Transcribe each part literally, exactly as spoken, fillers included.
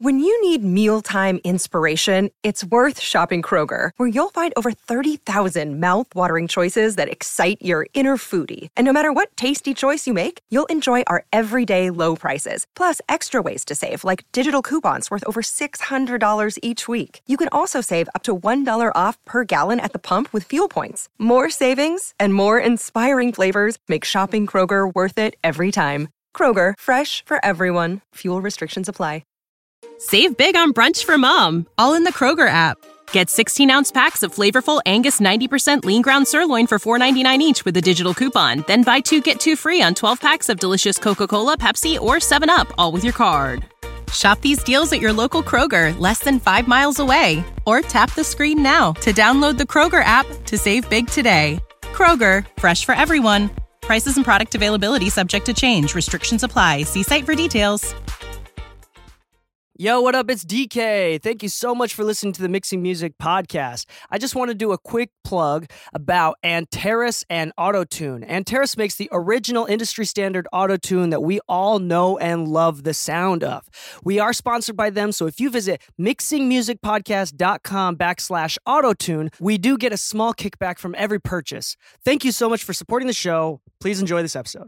When you need mealtime inspiration, it's worth shopping Kroger, where you'll find over thirty thousand mouth-watering choices that excite your inner foodie. And no matter what tasty choice you make, you'll enjoy our everyday low prices, plus extra ways to save, like digital coupons worth over six hundred dollars each week. You can also save up to one dollar off per gallon at the pump with fuel points. More savings and more inspiring flavors make shopping Kroger worth it every time. Kroger, fresh for everyone. Fuel restrictions apply. Save big on brunch for mom, all in the Kroger app. Get sixteen-ounce packs of flavorful Angus ninety percent lean ground sirloin for four ninety-nine each with a digital coupon. Then buy two, get two free on twelve packs of delicious Coca-Cola, Pepsi, or seven up, all with your card. Shop these deals at your local Kroger, less than five miles away. Or tap the screen now to download the Kroger app to save big today. Kroger, fresh for everyone. Prices and product availability subject to change. Restrictions apply. See site for details. Yo, what up? It's D K. Thank you so much for listening to the Mixing Music podcast. I just want to do a quick plug about Antares and Auto-Tune. Antares makes the original industry standard auto-tune that we all know and love the sound of. We are sponsored by them, so if you visit mixingmusicpodcast.com backslash auto-tune, we do get a small kickback from every purchase. Thank you so much for supporting the show. Please enjoy this episode.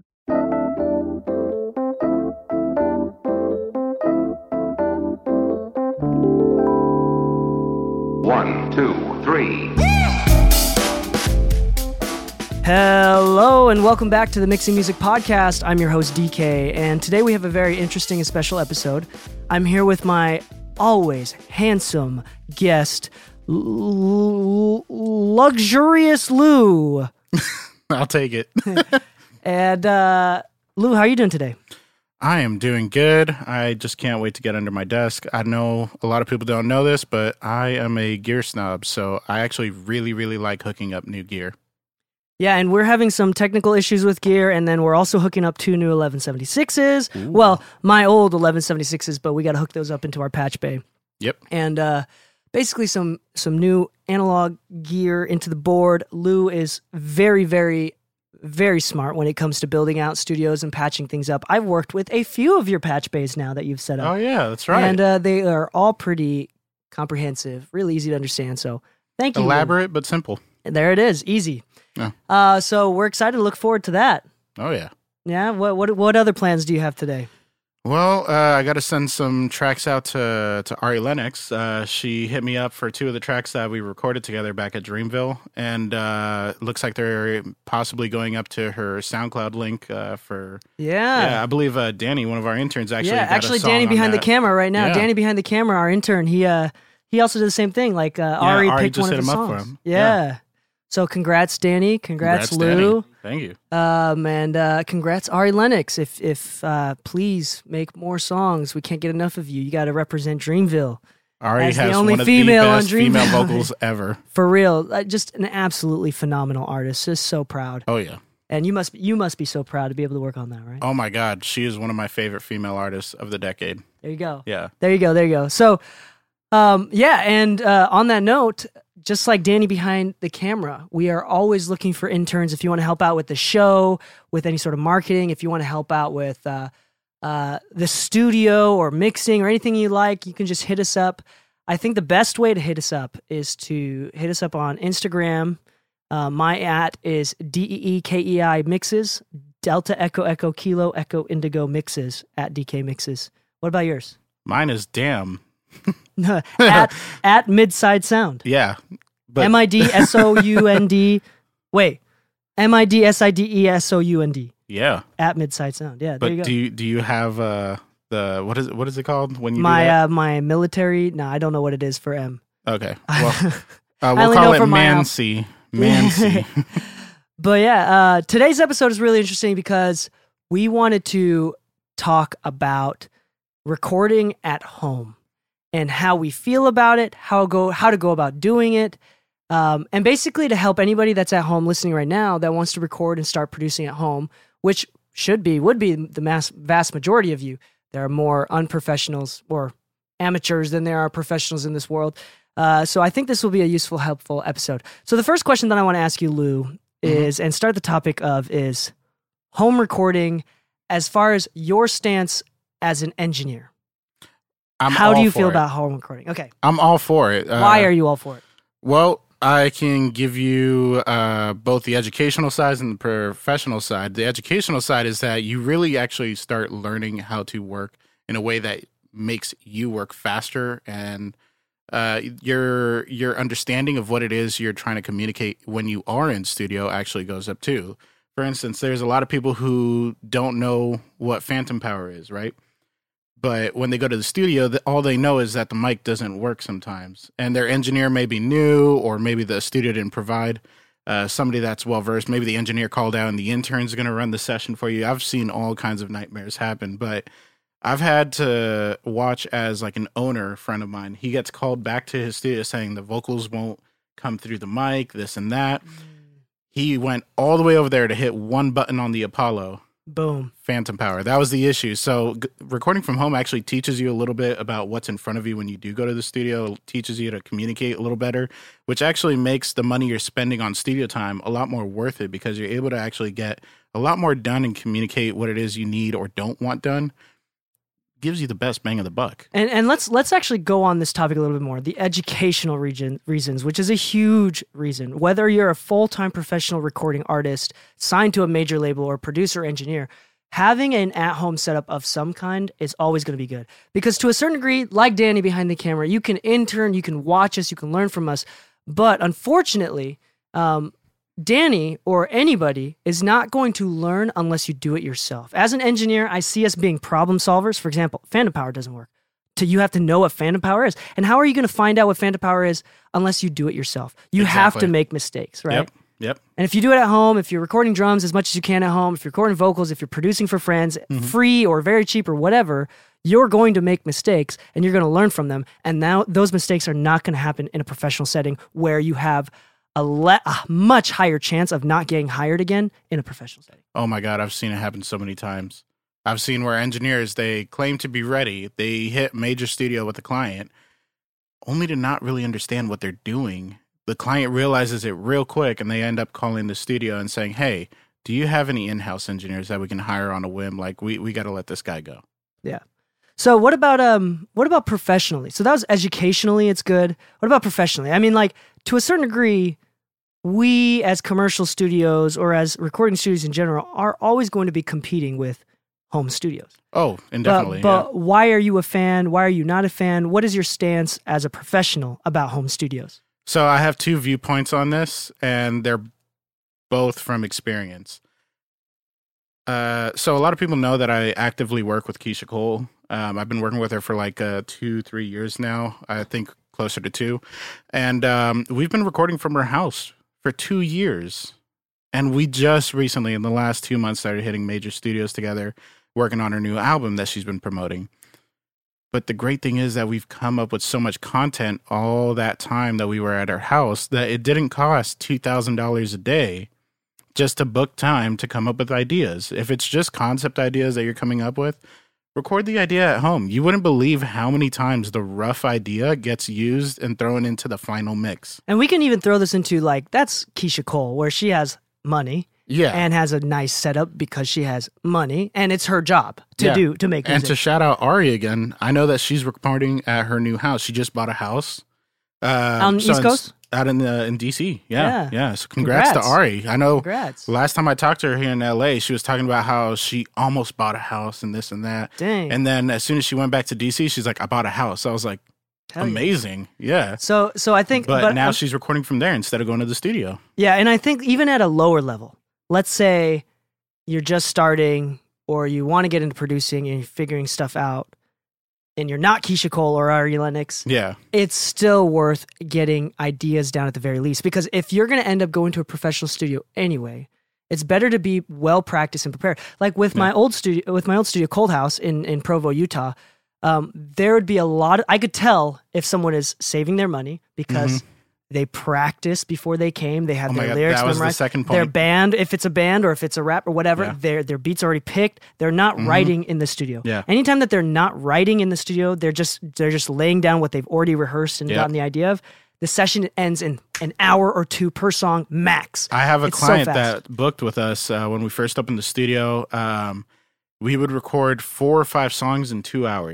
One, two, three. Hello, and welcome back to the Mixing Music Podcast. I'm your host, D K, and today we have a very interesting and special episode. I'm here with my always handsome guest, l- Luxurious Lou. I'll take it. And, uh, Lou, how are you doing today? I am doing good. I just can't wait to get under my desk. I know a lot of people don't know this, but I am a gear snob, so I actually really, really like hooking up new gear. Yeah, and we're having some technical issues with gear, and then we're also hooking up two new eleven seventy-sixes. Ooh. Well, my old eleven seventy-sixes, but we got to hook those up into our patch bay. Yep. And uh, basically some some new analog gear into the board. Lou is very, very... very smart when it comes to building out studios and patching things up. I've worked with a few of your patch bays now that you've set up. Oh, yeah, that's right. And uh, they are all pretty comprehensive, really easy to understand. So thank you. Elaborate, but simple. There it is, easy. Oh. Uh, so we're excited to look forward to that. Oh, yeah. Yeah, what what what other plans do you have today? Well, uh, I got to send some tracks out to, to Ari Lennox. Uh, she hit me up for two of the tracks that we recorded together back at Dreamville, and uh, looks like they're possibly going up to her SoundCloud link uh, for... Yeah. Yeah, I believe uh, Danny, one of our interns, actually Yeah, got actually a song Danny on behind that. the camera right now. Yeah. Danny behind the camera, our intern, he uh he also did the same thing. Like uh, Yeah, Ari Ari picked just one of hit his him up songs. for him. Yeah. Yeah. So congrats, Danny. Congrats, Congrats, Lou. Danny. Thank you. Um, and uh, congrats, Ari Lennox. If if uh, please make more songs. We can't get enough of you. You got to represent Dreamville. Ari As the has only one of female the on best female Dreamville. vocals ever. For real, uh, just an absolutely phenomenal artist. Just so proud. Oh, yeah. And you must you must be so proud to be able to work on that, right? Oh, my God. She is one of my favorite female artists of the decade. There you go. Yeah. There you go. There you go. So, um, yeah, and uh, on that note, just like Danny behind the camera, we are always looking for interns. If you want to help out with the show, with any sort of marketing, if you want to help out with uh, uh, the studio or mixing or anything you like, you can just hit us up. I think the best way to hit us up is to hit us up on Instagram. Uh, my at is D E E K E I Mixes, Delta Echo Echo Kilo Echo Indigo Mixes, at D K Mixes. What about yours? Mine is damn. at at Midside Sound. Yeah. But M I D S O U N D. Wait. M I D S I D E S O U N D. Yeah. At Midside Sound. Yeah, there But you go. do you do you have uh the what is it what is it called when you my do that? uh my military, no, I don't know what it is for M. Okay. Well, uh, I we'll only call know it for my al- Mancy. Mancy. But yeah, uh today's episode is really interesting because we wanted to talk about recording at home and how we feel about it, how go how to go about doing it. Um, and basically to help anybody that's at home listening right now that wants to record and start producing at home, which should be, would be the mass, vast majority of you. There are more unprofessionals or amateurs than there are professionals in this world. Uh, so I think this will be a useful, helpful episode. So the first question that I want to ask you, Lou, is, mm-hmm. and start the topic of, is home recording as far as your stance as an engineer. I'm How all do you for feel it. about home recording? Okay. I'm all for it. Uh, Why are you all for it? Well, I can give you uh, both the educational side and the professional side. The educational side is that you really actually start learning how to work in a way that makes you work faster, and uh, your your understanding of what it is you're trying to communicate when you are in studio actually goes up too. For instance, there's a lot of people who don't know what phantom power is, right? But when they go to the studio, the, all they know is that the mic doesn't work sometimes. And their engineer may be new, or maybe the studio didn't provide uh, somebody that's well-versed. Maybe the engineer called out and the intern's going to run the session for you. I've seen all kinds of nightmares happen. But I've had to watch as like an owner friend of mine. He gets called back to his studio saying the vocals won't come through the mic, this and that. Mm. He went all the way over there to hit one button on the Apollo. Boom. Phantom power. That was the issue. So g- recording from home actually teaches you a little bit about what's in front of you when you do go to the studio. It teaches you to communicate a little better, which actually makes the money you're spending on studio time a lot more worth it, because you're able to actually get a lot more done and communicate what it is you need or don't want done. Gives you the best bang of the buck. And and let's let's actually go on this topic a little bit more. The educational region reasons, which is a huge reason. Whether you're a full-time professional recording artist signed to a major label or producer engineer, having an at-home setup of some kind is always going to be good. Because to a certain degree, like Danny behind the camera, you can intern, you can watch us, you can learn from us. But unfortunately, um, Danny or anybody is not going to learn unless you do it yourself. As an engineer, I see us being problem solvers. For example, phantom power doesn't work. So you have to know what phantom power is. And how are you going to find out what phantom power is unless you do it yourself? You Exactly. have to make mistakes, right? Yep. Yep. And if you do it at home, if you're recording drums as much as you can at home, if you're recording vocals, if you're producing for friends, mm-hmm. free or very cheap or whatever, you're going to make mistakes and you're going to learn from them. And now those mistakes are not going to happen in a professional setting where you have A, le- a much higher chance of not getting hired again in a professional setting. Oh my God, I've seen it happen so many times. I've seen where engineers, they claim to be ready. They hit major studio with the client, only to not really understand what they're doing. The client realizes it real quick, and they end up calling the studio and saying, hey, do you have any in-house engineers that we can hire on a whim? Like, we, we got to let this guy go. Yeah. So what about um what about professionally? So that was educationally, it's good. What about professionally? I mean, like, to a certain degree, we as commercial studios or as recording studios in general are always going to be competing with home studios. Oh, indefinitely. But, but yeah. why are you a fan? Why are you not a fan? What is your stance as a professional about home studios? So I have two viewpoints on this, and they're both from experience. Uh, so a lot of people know that I actively work with Keisha Cole. Um, I've been working with her for like uh, two, three years now. I think closer to two. And um, we've been recording from her house for two years. And we just recently, in the last two months, started hitting major studios together, working on her new album that she's been promoting. But the great thing is that we've come up with so much content all that time that we were at her house that it didn't cost two thousand dollars a day just to book time to come up with ideas. If it's just concept ideas that you're coming up with, record the idea at home. You wouldn't believe how many times the rough idea gets used and thrown into the final mix. And we can even throw this into, like, that's Keisha Cole, where she has money. Yeah. And has a nice setup because she has money, and it's her job to Yeah. do, to make music. And to shout out Ari again, I know that she's recording at her new house. She just bought a house. Uh, On so East in- Coast? Out in, the, in D C. Yeah. Yeah. Yeah. So congrats, Congrats. to Ari. I know Congrats. last time I talked to her here in L A, she was talking about how she almost bought a house and this and that. Dang. And then as soon as she went back to D C, she's like, I bought a house. I was like, Hell yeah. amazing. Yeah. So, so I think, But, but now um, she's recording from there instead of going to the studio. yeah, and I think even at a lower level, let's say you're just starting or you want to get into producing and you're figuring stuff out, and you're not Keisha Cole or Ari Lennox, Yeah. it's still worth getting ideas down at the very least. Because if you're going to end up going to a professional studio anyway, it's better to be well practiced and prepared. Like with my Yeah. old studio, with my old studio, Cold House in in Provo, Utah, um, there would be a lot of, I could tell if someone is saving their money because Mhm. they practiced before they came. They had Oh my their God, lyrics that was the memorized. second Their point. band, if it's a band or if it's a rap or whatever, Yeah. their their beats already picked. They're not Mhm. writing in the studio. Yeah. Anytime that they're not writing in the studio, they're just they're just laying down what they've already rehearsed and Yep. gotten the idea of. The session ends in an hour or two per song max. I have a It's so client fast. that booked with us uh, when we first opened the studio. Um, we would record four or five songs in two hours.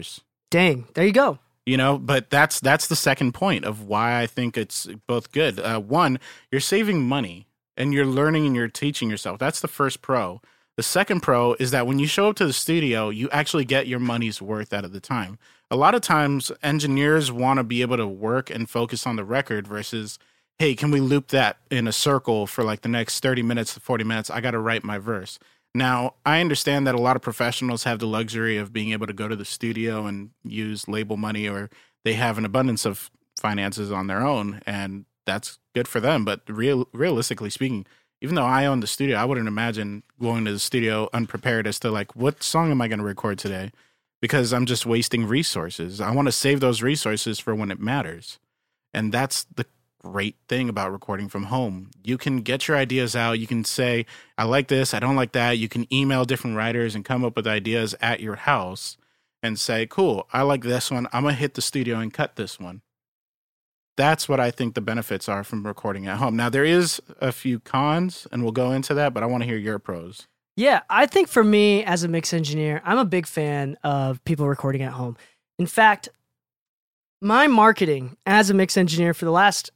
Dang, there you go. You know, but that's that's the second point of why I think it's both good. Uh, one, you're saving money and you're learning and you're teaching yourself. That's the first pro. The second pro is that when you show up to the studio, you actually get your money's worth out of the time. A lot of times, engineers want to be able to work and focus on the record versus, hey, can we loop that in a circle for like the next thirty minutes to forty minutes? I got to write my verse. Now, I understand that a lot of professionals have the luxury of being able to go to the studio and use label money, or they have an abundance of finances on their own, and that's good for them. But real, realistically speaking, even though I own the studio, I wouldn't imagine going to the studio unprepared as to like, what song am I going to record today? Because I'm just wasting resources. I want to save those resources for when it matters. And that's the great thing about recording from home. You can get your ideas out. You can say, I like this, I don't like that. You can email different writers and come up with ideas at your house and say, cool, I like this one. I'm going to hit the studio and cut this one. That's what I think the benefits are from recording at home. Now, there is a few cons, and we'll go into that, but I want to hear your pros. Yeah, I think for me as a mix engineer, I'm a big fan of people recording at home. In fact, my marketing as a mix engineer for the last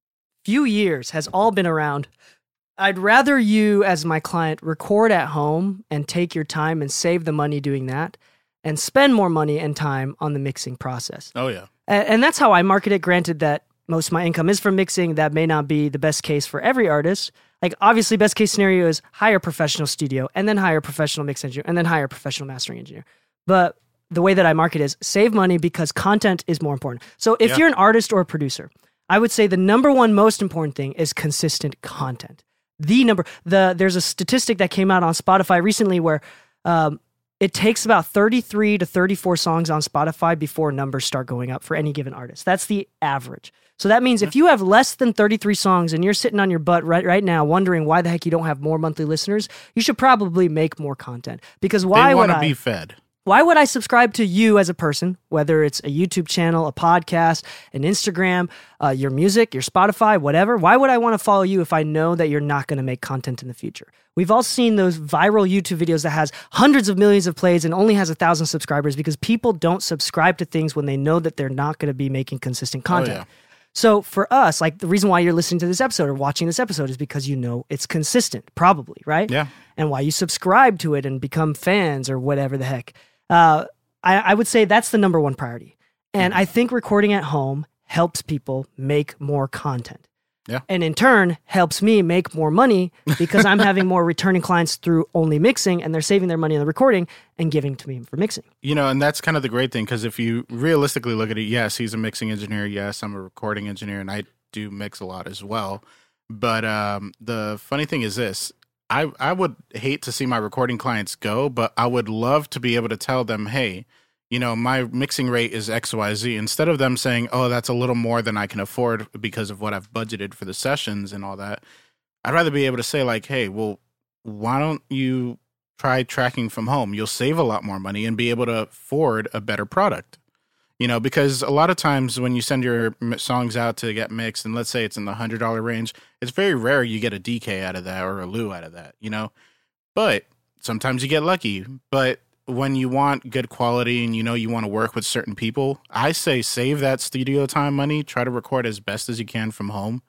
few years has all been around, I'd rather you as my client record at home and take your time and save the money doing that and spend more money and time on the mixing process. Oh, yeah. And, and that's how I market it. Granted that most of my income is from mixing. That may not be the best case for every artist. Like, obviously, best case scenario is hire a professional studio and then hire a professional mix engineer and then hire a professional mastering engineer. But the way that I market is save money because content is more important. So if Yeah. you're an artist or a producer, I would say the number one most important thing is consistent content. The number, the there's a statistic that came out on Spotify recently where um, it takes about thirty-three to thirty-four songs on Spotify before numbers start going up for any given artist. That's the average. So that means if you have less than thirty-three songs and you're sitting on your butt right right now wondering why the heck you don't have more monthly listeners, you should probably make more content. Because why they would want to I be fed. Why would I subscribe to you as a person, whether it's a YouTube channel, a podcast, an Instagram, uh, your music, your Spotify, whatever? Why would I want to follow you if I know that you're not going to make content in the future? We've all seen those viral YouTube videos that has hundreds of millions of plays and only has a thousand subscribers because people don't subscribe to things when they know that they're not going to be making consistent content. Oh, yeah. So for us, like the reason why you're listening to this episode or watching this episode is because you know it's consistent, probably, right? Yeah. And why you subscribe to it and become fans or whatever the heck. Uh, I, I would say that's the number one priority. And I think recording at home helps people make more content. Yeah. And in turn, helps me make more money because I'm having more returning clients through only mixing and they're saving their money on the recording and giving to me for mixing. You know, and that's kind of the great thing because if you realistically look at it, yes, he's a mixing engineer. Yes, I'm a recording engineer and I do mix a lot as well. But um, the funny thing is this. I, I would hate to see my recording clients go, but I would love to be able to tell them, hey, you know, my mixing rate is X Y Z. Instead of them saying, oh, that's a little more than I can afford because of what I've budgeted for the sessions and all that, I'd rather be able to say like, hey, well, why don't you try tracking from home? You'll save a lot more money and be able to afford a better product. You know, because a lot of times when you send your songs out to get mixed, and let's say it's in the one hundred dollars range, it's very rare you get a D K out of that or a Lou out of that, you know? But sometimes you get lucky. But when you want good quality and you know you want to work with certain people, I say save that studio time money, try to record as best as you can from home,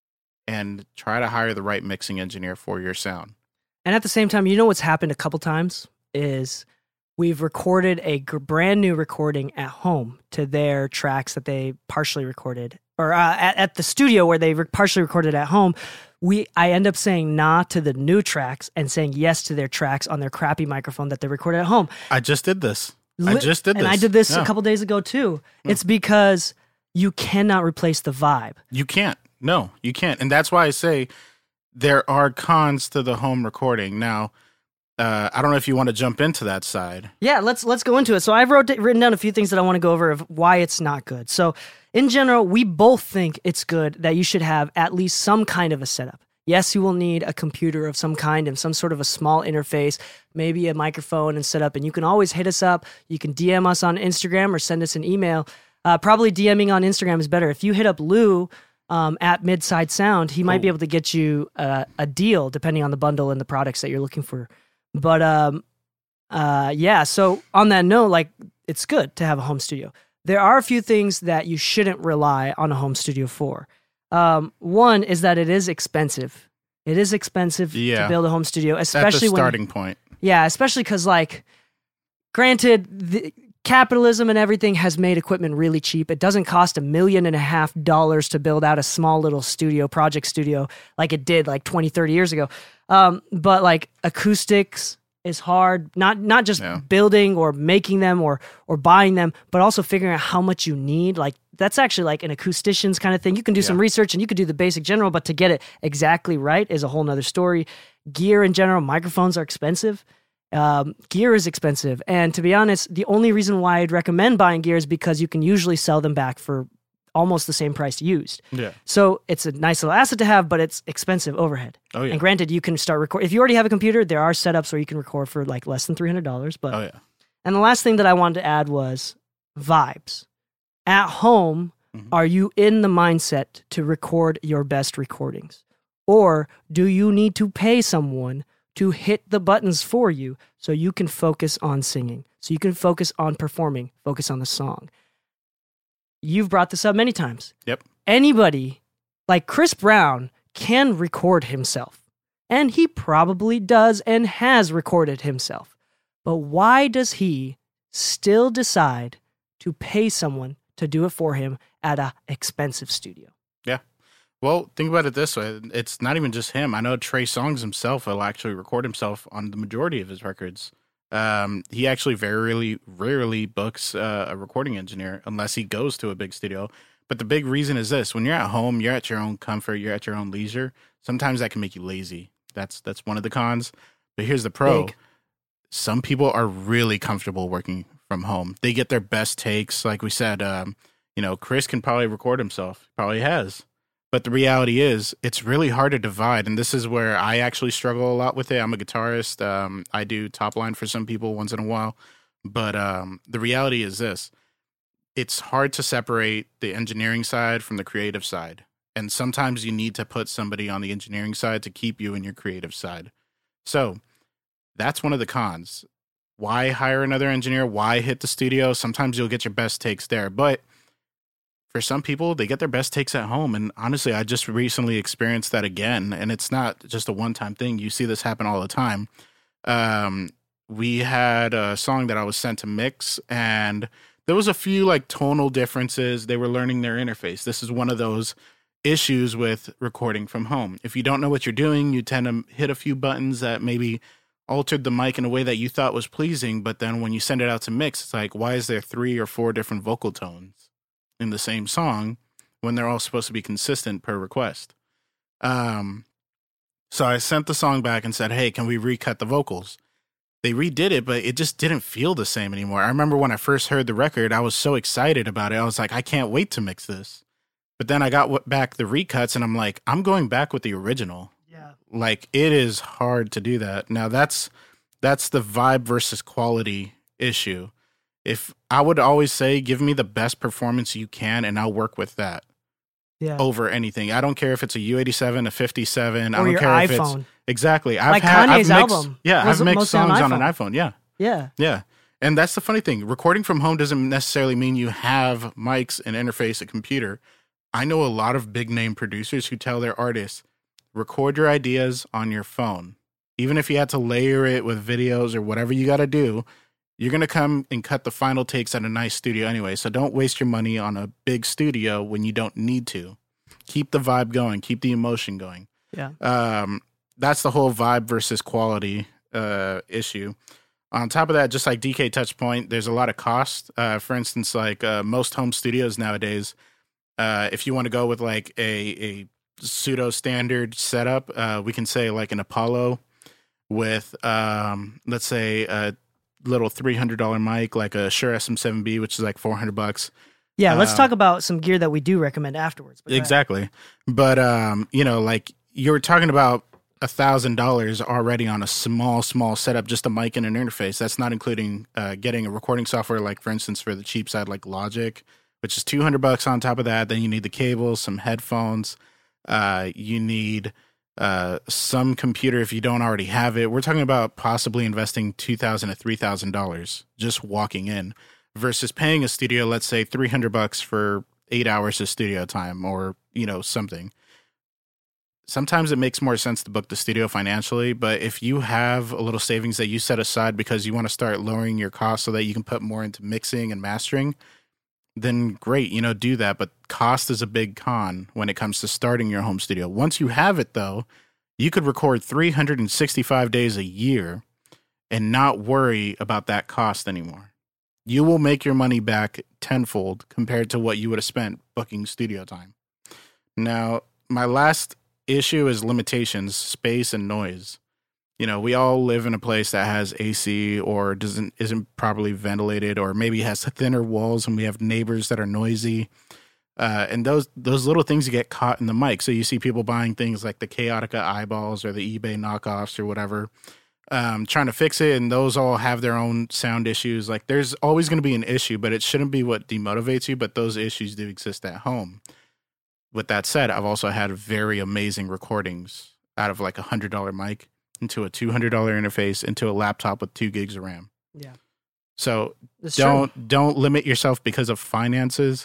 and try to hire the right mixing engineer for your sound. And at the same time, you know what's happened a couple times is we've recorded a g- brand new recording at home to their tracks that they partially recorded, or uh, at, at the studio where they re- partially recorded at home. We I end up saying nah to the new tracks and saying yes to their tracks on their crappy microphone that they recorded at home. I just did this. I Li- just did this. And I did this Yeah. a couple days ago too. It's because you cannot replace the vibe. You can't. No, you can't. And that's why I say there are cons to the home recording. Now, uh, I don't know if you want to jump into that side. Yeah, let's let's go into it. So I've wrote written down a few things that I want to go over of why it's not good. So in general, we both think it's good that you should have at least some kind of a setup. Yes, you will need a computer of some kind and some sort of a small interface, maybe a microphone and setup. And you can always hit us up. You can D M us on Instagram or send us an email. Uh, probably DMing on Instagram is better. If you hit up Lou um, at Midside Sound, he might be able to get you uh, a deal depending on the bundle and the products that you're looking for. But um, uh, yeah, so on that note, like it's good to have a home studio. There are a few things that you shouldn't rely on a home studio for. Um, one is that it is expensive. It is expensive Yeah. to build a home studio, At especially the when starting point. yeah, especially because, like, granted, the, capitalism and everything has made equipment really cheap. It doesn't cost a million and a half dollars to build out a small little studio, project studio, like it did like twenty, thirty years ago. Um, but, like, acoustics is hard. Not not just Yeah. building or making them or or buying them, but also figuring out how much you need. Like, that's actually like an acoustician's kind of thing. You can do some Yeah. research and you could do the basic general, but to get it exactly right is a whole nother story. Gear in general, microphones are expensive. Um, gear is expensive. And to be honest, the only reason why I'd recommend buying gear is because you can usually sell them back for almost the same price used. Yeah. So it's a nice little asset to have, but it's expensive overhead. Oh, yeah. And granted, you can start record. If you already have a computer, there are setups where you can record for like less than three hundred dollars. But Oh, yeah. And the last thing that I wanted to add was vibes. At home, Mhm. are you in the mindset to record your best recordings? Or do you need to pay someone to hit the buttons for you so you can focus on singing, so you can focus on performing, focus on the song? You've brought this up many times. Yep. Anybody like Chris Brown can record himself, and he probably does and has recorded himself. But why does he still decide to pay someone to do it for him at an expensive studio? Yeah. Well, think about it this way. It's not even just him. I know Trey Songz himself will actually record himself on the majority of his records. Um, he actually very rarely, rarely books uh, a recording engineer unless he goes to a big studio. But the big reason is this: when you're at home, you're at your own comfort, you're at your own leisure. Sometimes that can make you lazy. That's that's one of the cons. But here's the pro. Big. Some people are really comfortable working from home. They get their best takes. Like we said, um, you know, Chris can probably record himself. Probably has. But the reality is, it's really hard to divide. And this is where I actually struggle a lot with it. I'm a guitarist. Um, I do top line for some people once in a while. But um, the reality is this. It's hard to separate the engineering side from the creative side. And sometimes you need to put somebody on the engineering side to keep you in your creative side. So that's one of the cons. Why hire another engineer? Why hit the studio? Sometimes you'll get your best takes there. But for some people, they get their best takes at home. And honestly, I just recently experienced that again. And it's not just a one-time thing. You see this happen all the time. Um, we had a song that I was sent to mix, and there was a few like tonal differences. They were learning their interface. This is one of those issues with recording from home. If you don't know what you're doing, you tend to hit a few buttons that maybe altered the mic in a way that you thought was pleasing. But then when you send it out to mix, it's like, why is there three or four different vocal tones in the same song when they're all supposed to be consistent per request? Um, so I sent the song back and said, hey, can we recut the vocals? They redid it, but it just didn't feel the same anymore. I remember when I first heard the record, I was so excited about it. I was like, I can't wait to mix this. But then I got back the recuts and I'm like, I'm going back with the original. Yeah. Like, it is hard to do that. Now that's that's the vibe versus quality issue. If I would always say, give me the best performance you can and I'll work with that Yeah. over anything. I don't care if it's a U eighty-seven, a fifty-seven. I Or don't your care if iPhone. it's exactly. I've Like had Kanye's I've mixed, album Yeah, was I've mixed mostly on songs on an iPhone. iPhone. Yeah. Yeah. Yeah. And that's the funny thing. Recording from home doesn't necessarily mean you have mics, an interface, a computer. I know a lot of big name producers who tell their artists, record your ideas on your phone. Even if you had to layer it with videos or whatever you got to do, you're going to come and cut the final takes at a nice studio anyway. So don't waste your money on a big studio when you don't need to. Keep the vibe going. Keep the emotion going. Yeah. Um, that's the whole vibe versus quality uh, issue. On top of that, just like D K touched point, there's a lot of cost. Uh, for instance, like uh, most home studios nowadays, uh, if you want to go with like a, a pseudo standard setup, uh, we can say like an Apollo with, um, let's say, a little three hundred dollars mic, like a Shure S M seven B, which is like four hundred bucks. Yeah. Let's Um, talk about some gear that we do recommend afterwards. But go ahead. Exactly. But, um, you know, like you're talking about a thousand dollars already on a small, small setup, just a mic and an interface. That's not including uh, getting a recording software, like for instance, for the cheap side, like Logic, which is two hundred bucks on top of that. Then you need the cables, some headphones. Uh, you need uh, some computer if you don't already have it. We're talking about possibly investing two thousand dollars to three thousand dollars just walking in. versus paying a studio, let's say three hundred bucks for eight hours of studio time or, you know, something. Sometimes it makes more sense to book the studio financially, but if you have a little savings that you set aside because you want to start lowering your costs so that you can put more into mixing and mastering, then great, you know, do that. But cost is a big con when it comes to starting your home studio. Once you have it, though, you could record three hundred sixty-five days a year and not worry about that cost anymore. You will make your money back tenfold compared to what you would have spent booking studio time. Now, my last issue is limitations, space, and noise. You know, we all live in a place that has A C or doesn't isn't properly ventilated, or maybe has thinner walls, and we have neighbors that are noisy. Uh, and those those little things get caught in the mic. So you see people buying things like the Chaotica eyeballs or the eBay knockoffs or whatever, um, trying to fix it, and those all have their own sound issues. Like, there's always going to be an issue, but it shouldn't be what demotivates you. But those issues do exist at home. With that said, I've also had very amazing recordings out of like a one hundred dollars mic into a two hundred dollars interface into a laptop with two gigs of RAM. Yeah. So That's don't true. don't limit yourself because of finances,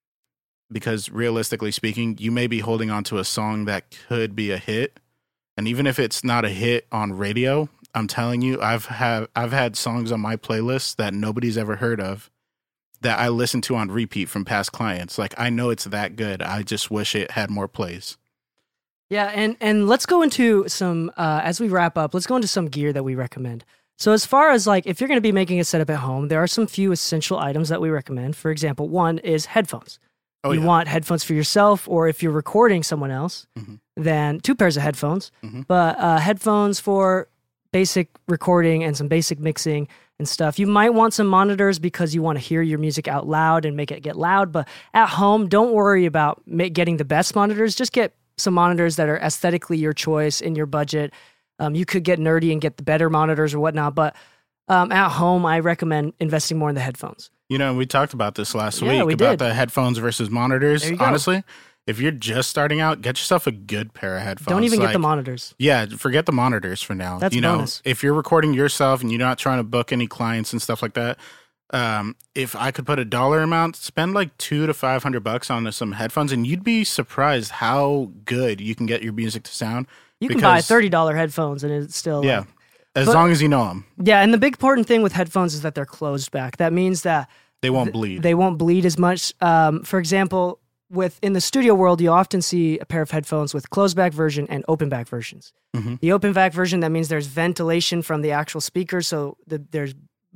because realistically speaking, you may be holding on to a song that could be a hit. And even if it's not a hit on radio, I'm telling you, I've have I've had songs on my playlist that nobody's ever heard of that I listen to on repeat from past clients. Like, I know it's that good. I just wish it had more plays. Yeah, and, and let's go into some, uh, as we wrap up, let's go into some gear that we recommend. So as far as like, if you're going to be making a setup at home, there are some few essential items that we recommend. For example, one is headphones. Oh, you yeah. want headphones for yourself, or if you're recording someone else, Mm-hmm. then two pairs of headphones. Mm-hmm. But uh, headphones for basic recording and some basic mixing and stuff. You might want some monitors because you want to hear your music out loud and make it get loud. But at home, don't worry about ma- getting the best monitors. Just get some monitors that are aesthetically your choice in your budget. Um, you could get nerdy and get the better monitors or whatnot. But um, at home, I recommend investing more in the headphones. You know, we talked about this last Yeah, week we about did. the headphones versus monitors. There you go. Honestly, if you're just starting out, get yourself a good pair of headphones. Don't even like, get the monitors. Yeah, forget the monitors for now. That's you know, bonus. if you're recording yourself and you're not trying to book any clients and stuff like that, um, if I could put a dollar amount, spend like two to five hundred bucks on some headphones, and you'd be surprised how good you can get your music to sound. You can because- buy thirty dollars headphones and it's still... Yeah, like- as but- long as you know them, yeah, and the big important thing with headphones is that they're closed back. That means that they won't bleed. they won't bleed as much. Um, for example, with in the studio world, you often see a pair of headphones with closed back version and open back versions. Mhm. The open back version, that means there's ventilation from the actual speaker, so the, there's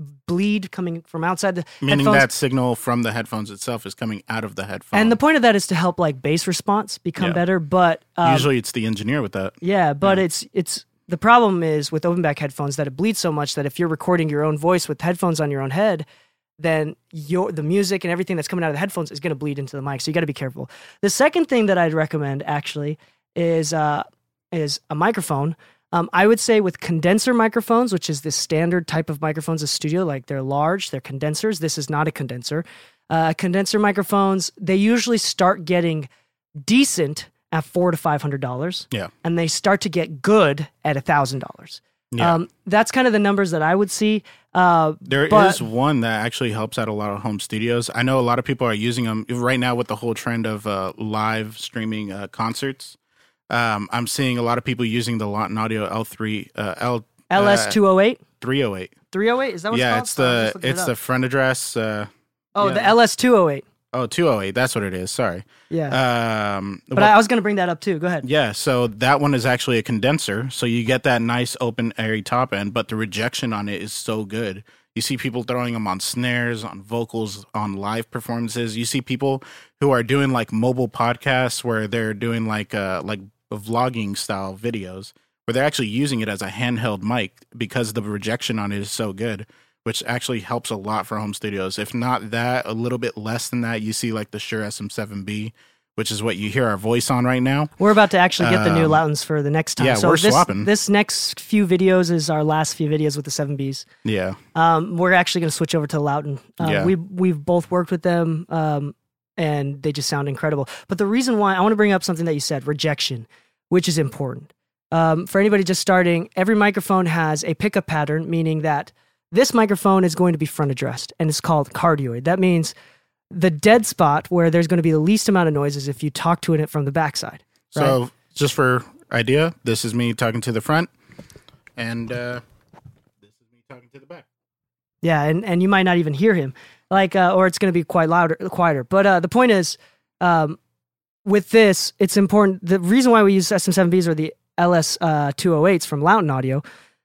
bleed coming from outside the Meaning headphones. that signal from the headphones itself is coming out of the headphone. And the point of that is to help like bass response become Yeah. better. But um, usually it's the engineer with that. yeah, but Yeah. it's it's the problem is with open back headphones that it bleeds so much that if you're recording your own voice with headphones on your own head, then your the music and everything that's coming out of the headphones is going to bleed into the mic. So you got to be careful. The second thing that I'd recommend actually is uh, is a microphone. Um, I would say with condenser microphones, which is the standard type of microphones in studio, like they're large, they're condensers. This is not a condenser. Uh, condenser microphones, they usually start getting decent at four to five hundred dollars, Yeah. and they start to get good at a thousand dollars. Yeah. Um, that's kind of the numbers that I would see. Uh, There is but- one that actually helps out a lot of home studios. I know a lot of people are using them right now with the whole trend of uh, live streaming uh, concerts. Um, I'm seeing a lot of people using the Lawton Audio L three, uh, L L S two oh eight, three oh eight. three oh eight, is that what Yeah, it's it's called? I was the just looking it's it the up. front address. Uh, Oh, yeah. the L S two oh eight. oh, two oh eight. That's what it is. Sorry. Yeah. Um, but what- I, I was going to bring that up too. Go ahead. Yeah, so that one is actually a condenser, so you get that nice open airy top end, but the rejection on it is so good. You see people throwing them on snares, on vocals, on live performances. You see people who are doing like mobile podcasts where they're doing like uh like vlogging style videos where they're actually using it as a handheld mic because the rejection on it is so good, which actually helps a lot for home studios. If not that, a little bit less than that, you see like the Shure S M seven B, which is what you hear our voice on right now. We're about to actually get the new Um, Loudons for the next time. yeah, so we're this, swapping. This next few videos is our last few videos with the seven Bs. Yeah. Um, we're actually going to switch over to Loudon. Uh, Yeah. we, we've both worked with them, um, and they just sound incredible. But the reason why, I want to bring up something that you said, rejection, which is important. Um, for anybody just starting, every microphone has a pickup pattern, meaning that This microphone is going to be front addressed, and it's called cardioid. That means the dead spot where there's going to be the least amount of noise is if you talk to it from the backside. Right? So just for idea, this is me talking to the front, and uh, this is me talking to the back. Yeah, and, and you might not even hear him, like, uh, or it's going to be quite louder, quieter. But uh, the point is, um, with this, it's important. The reason why we use S M seven Bs or the L S two oh eights from Loudon Audio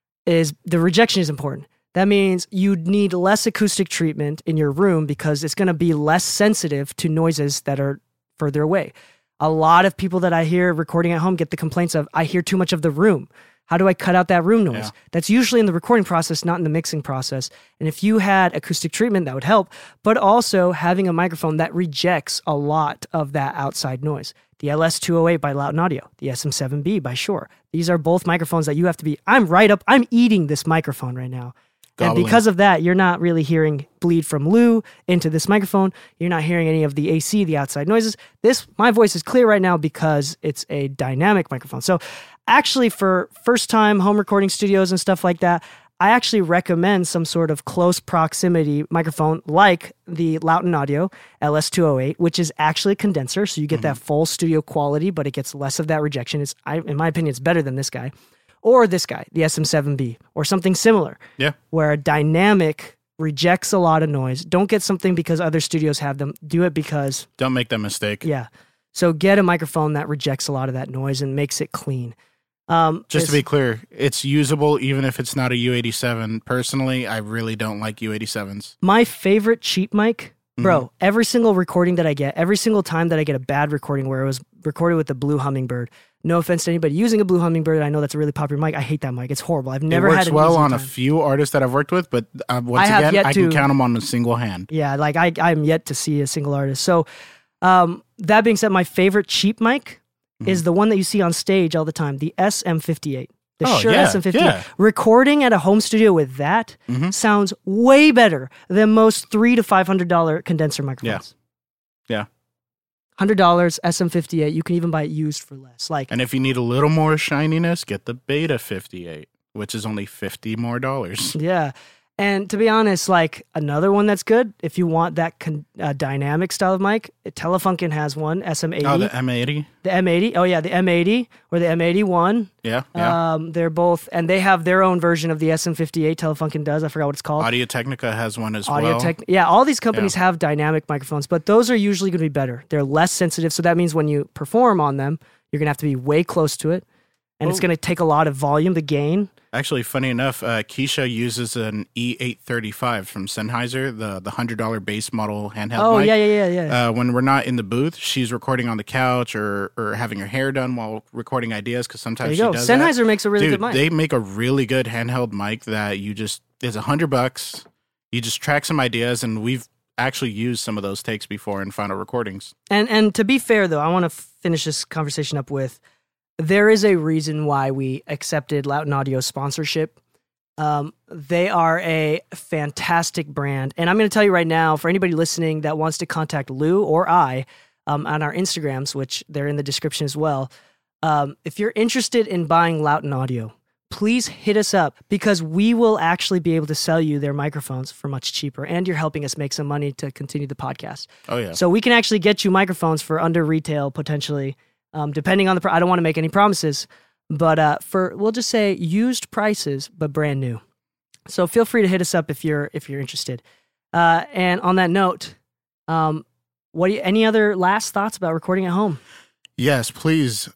is the rejection is important. That means you need less acoustic treatment in your room because it's going to be less sensitive to noises that are further away. A lot of people that I hear recording at home get the complaints of, I hear too much of the room. How do I cut out that room noise? Yeah. That's usually in the recording process, not in the mixing process. And if you had acoustic treatment, that would help. But also having a microphone that rejects a lot of that outside noise. The L S two oh eight by Loudon Audio, the S M seven B by Shure. These are both microphones that you have to be, I'm right up, I'm eating this microphone right now. Gobbling. And because of that, you're not really hearing bleed from Lou into this microphone. You're not hearing any of the A C, the outside noises. This, my voice is clear right now because it's a dynamic microphone. So actually for first-time home recording studios and stuff like that, I actually recommend some sort of close proximity microphone like the Loudon Audio L S two oh eight, which is actually a condenser, so you get mm-hmm. that full studio quality, but it gets less of that rejection. It's, I, in my opinion, it's better than this guy. Or this guy, the S M seven B, or something similar. Yeah. Where a dynamic rejects a lot of noise. Don't get something because other studios have them. Do it because... Don't make that mistake. Yeah. So get a microphone that rejects a lot of that noise and makes it clean. Um, Just to be clear, it's usable even if it's not a U eighty-seven. Personally, I really don't like U eighty-sevens. My favorite cheap mic, bro, Mm-hmm. every single recording that I get, every single time that I get a bad recording where it was recorded with the Blue Hummingbird, no offense to anybody using a Blue Hummingbird, I know that's a really popular mic. I hate that mic. It's horrible. I've never it had works an well easy on time. a few artists that I've worked with, but uh, once I have again, yet I to- can count them on a single hand. Yeah, like I, I'm yet to see a single artist. So um, that being said, my favorite cheap mic Mm-hmm. is the one that you see on stage all the time, the S M fifty-eight. The Oh, Shure yeah, S M fifty-eight. yeah. Recording at a home studio with that Mm-hmm. sounds way better than most three to five hundred dollar condenser microphones. Yeah. Hundred dollars S M fifty-eight. You can even buy it used for less. Like, And if you need a little more shininess, get the Beta fifty-eight, which is only fifty more dollars. yeah. And to be honest, like another one that's good if you want that con- uh, dynamic style of mic, Telefunken has one S M eighty. Oh, the M eighty? The M eighty. Oh yeah, the M eighty or the M eighty-one. Yeah, yeah. Um, they're both, and they have their own version of the S M fifty-eight. Telefunken does. I forgot what it's called. Audio Technica has one as Audio well. Tech. Yeah, all these companies Yeah. have dynamic microphones, but those are usually going to be better. They're less sensitive, so that means when you perform on them, you're going to have to be way close to it, and it's Oh. going to take a lot of volume, the gain. Actually, funny enough, uh, Keisha uses an E eight thirty-five from Sennheiser, the the one hundred dollars base model handheld Oh mic. yeah, yeah, yeah, yeah. Uh, when we're not in the booth, she's recording on the couch or, or having her hair done while recording ideas because there sometimes you she go. does Sennheiser that. makes a really Dude, good mic. they make a really good handheld mic that you just, it's a hundred bucks. You just track some ideas, and we've actually used some of those takes before in final recordings. And and to be fair though, I want to finish this conversation up with there is a reason why we accepted Loudon Audio sponsorship. Um, they are a fantastic brand, and I'm going to tell you right now, for anybody listening that wants to contact Lou or I um, on our Instagrams, which they're in the description as well. Um, if you're interested in buying Loudon Audio, please hit us up because we will actually be able to sell you their microphones for much cheaper, and you're helping us make some money to continue the podcast. Oh, yeah. So we can actually get you microphones for under retail potentially, um, depending on the. Pr- I don't want to make any promises, but uh, for we'll just say used prices, but brand new. So feel free to hit us up if you're if you're interested. Uh, and on that note, um, what do you, any other last thoughts about recording at home? Yes, please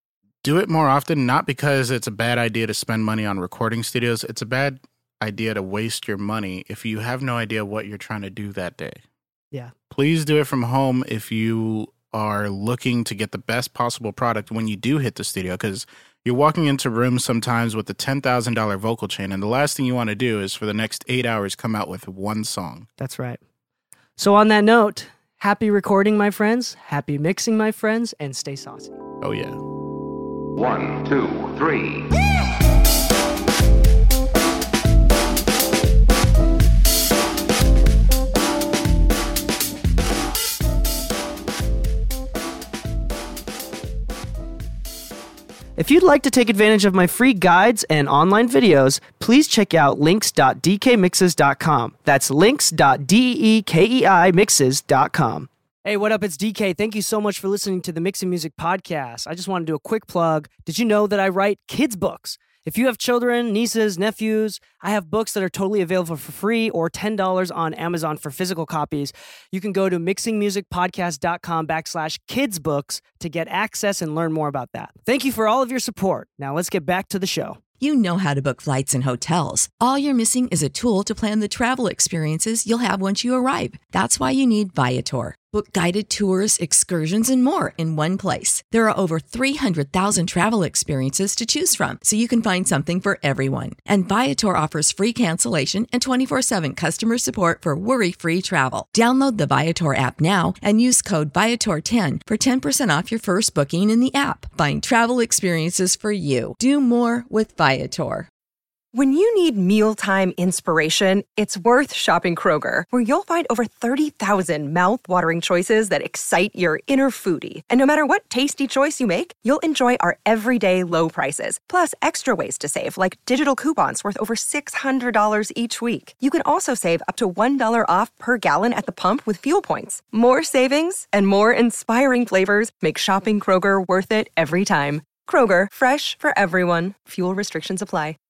do it more often, not because it's a bad idea to spend money on recording studios. It's a bad idea to waste your money if you have no idea what you're trying to do that day. Yeah. Please do it from home if you are looking to get the best possible product when you do hit the studio, because you're walking into rooms sometimes with a ten thousand dollars vocal chain, and the last thing you want to do is for the next eight hours come out with one song. That's right. So on that note, happy recording, my friends. Happy mixing, my friends, and stay saucy. Oh, yeah. One, two, three. If you'd like to take advantage of my free guides and online videos, please check out links dot d k mixes dot com. That's links dot d e k e i mixes dot com. Hey, what up? It's D K. Thank you so much for listening to the Mixing Music Podcast. I just want to do a quick plug. Did you know that I write kids' books? If you have children, nieces, nephews, I have books that are totally available for free or ten dollars on Amazon for physical copies. You can go to mixing music podcast dot com backslash kids books to get access and learn more about that. Thank you for all of your support. Now let's get back to the show. You know how to book flights and hotels. All you're missing is a tool to plan the travel experiences you'll have once you arrive. That's why you need Viator. Book guided tours, excursions, and more in one place. There are over three hundred thousand travel experiences to choose from, so you can find something for everyone. And Viator offers free cancellation and twenty-four seven customer support for worry-free travel. Download the Viator app now and use code Viator ten for ten percent off your first booking in the app. Find travel experiences for you. Do more with Viator. When you need mealtime inspiration, it's worth shopping Kroger, where you'll find over thirty thousand mouth-watering choices that excite your inner foodie. And no matter what tasty choice you make, you'll enjoy our everyday low prices, plus extra ways to save, like digital coupons worth over six hundred dollars each week. You can also save up to one dollar off per gallon at the pump with fuel points. More savings and more inspiring flavors make shopping Kroger worth it every time. Kroger, fresh for everyone. Fuel restrictions apply.